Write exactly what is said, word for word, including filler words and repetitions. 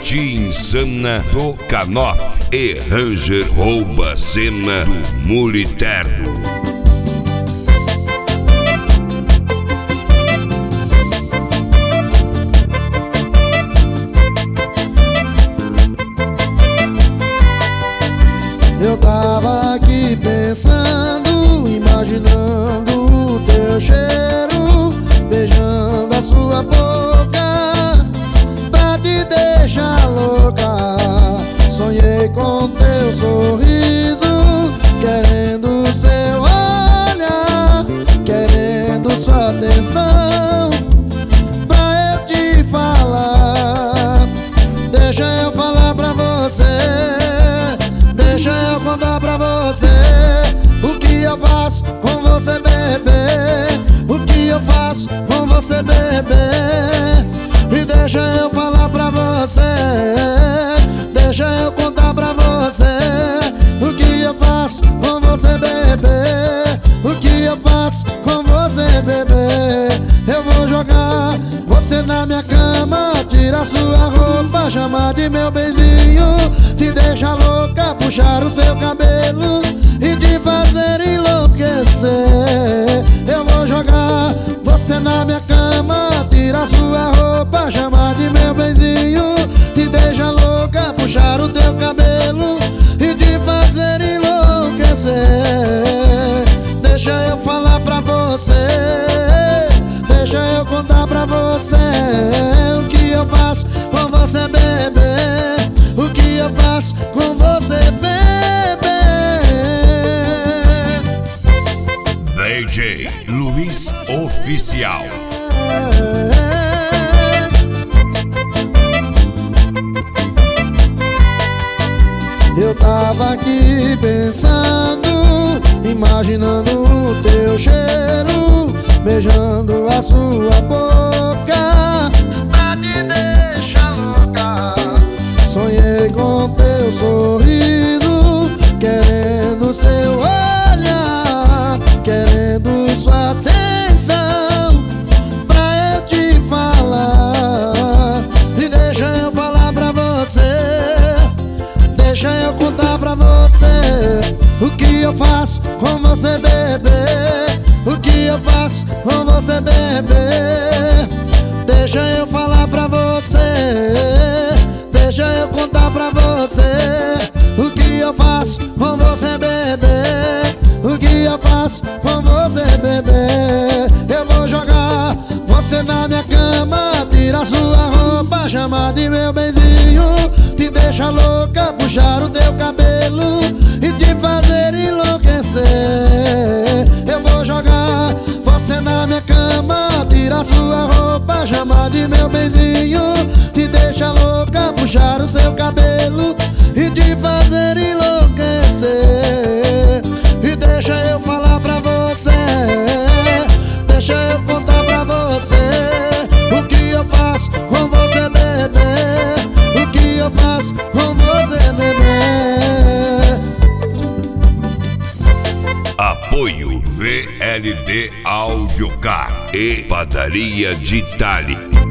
Tia Insana do Canoff e Ranger rouba cena do Muliterno. Eu tava aqui pensando, imaginando o teu cheiro, beijando a sua boca pra te deixar louca. Sonhei com teu sorriso, querendo seu olhar, querendo sua atenção pra eu te falar. Deixa eu falar pra você, deixa eu contar pra você o que eu faço com você, bebê. O que eu faço com você, bebê. E deixa eu falar pra você, deixa eu contar pra você o que eu faço com você, bebê. O que eu faço com você, bebê. Eu vou jogar você na minha cama, tirar sua roupa, chamar de meu benzinho, te deixar louca, puxar o seu cabelo e te fazer enlouquecer. Eu vou jogar você na minha cama, tirar sua roupa, chamar de meu benzinho, te deixar louca, puxar o teu cabelo e te fazer enlouquecer. Deixa eu falar pra você, deixa eu contar pra você o que eu faço com você, bebê. O que eu faço com você, bebê. D J Luiz Oficial. Eu tava aqui pensando, imaginando o teu cheiro, beijando a sua boca pra te deixar louca. Sonhei com teu sorriso, querendo seu olhar, querendo sua atenção pra eu te falar. E deixa eu falar pra você, deixa eu contar pra você o que eu faço com você, bebê. O que eu faço com você, bebê. Deixa eu falar pra você, deixa eu contar pra você o que eu faço com você, bebê. O que eu faço com você, bebê. Eu vou jogar você na minha cama, tirar sua roupa, chamar de meu benzinho, te deixar louca, puxar o teu cabelo e te fazer enlouquecer. Eu vou jogar você na minha cama, tirar sua roupa, chamar de meu benzinho, te deixar louca, puxar o seu cabelo e te fazer enlouquecer. E deixa eu falar pra você, deixa eu contar pra você o que eu faço com você, bebê. O que eu faço com você, bebê. Apoio V L D Audiocar e Padaria de Tali.